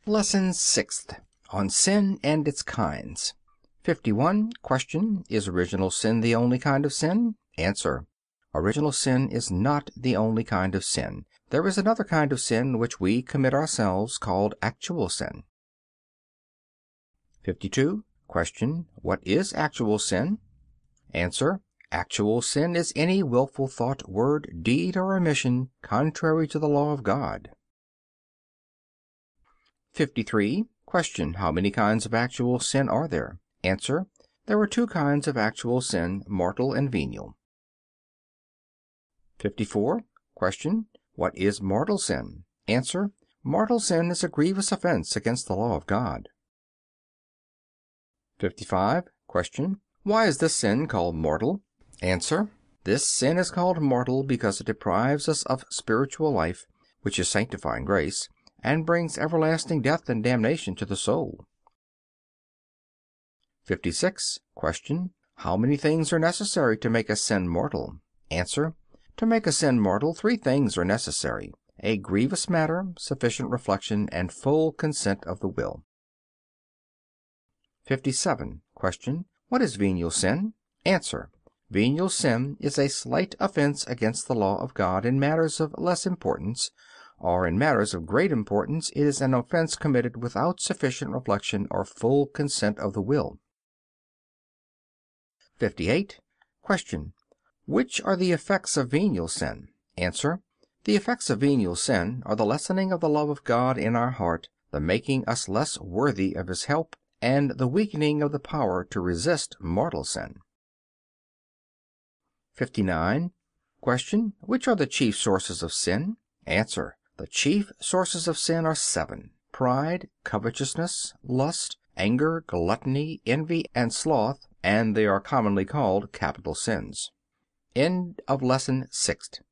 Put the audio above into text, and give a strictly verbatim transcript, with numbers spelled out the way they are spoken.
Lesson sixth. On Sin and its Kinds. fifty-one. Question. Is original sin the only kind of sin? Answer. Original sin is not the only kind of sin. There is another kind of sin which we commit ourselves, called actual sin. fifty-two. Question. What is actual sin? Answer. Actual sin is any willful thought, word, deed, or omission contrary to the law of God. fifty-three. Question. How many kinds of actual sin are there? Answer. There are two kinds of actual sin, mortal and venial. fifty-four. Question. What is mortal sin? Answer. Mortal sin is a grievous offense against the law of God. fifty-five. Question. Why is this sin called mortal? Answer. This sin is called mortal because it deprives us of spiritual life, which is sanctifying grace, and brings everlasting death and damnation to the soul. fifty-six. Question. How many things are necessary to make a sin mortal? Answer. To make a sin mortal, three things are necessary: a grievous matter, sufficient reflection, and full consent of the will. fifty-seven. Question. What is venial sin? Answer. Venial sin is a slight offense against the law of God in matters of less importance, or in matters of great importance it is an offense committed without sufficient reflection or full consent of the will. fifty-eight. Question. Which are the effects of venial sin? Answer. The effects of venial sin are the lessening of the love of God in our heart, the making us less worthy of His help, and the weakening of the power to resist mortal sin. fifty-nine. Question. Which are the chief sources of sin? Answer. The chief sources of sin are seven: pride, covetousness, lust, anger, gluttony, envy, and sloth, and they are commonly called capital sins. End of Lesson Sixth.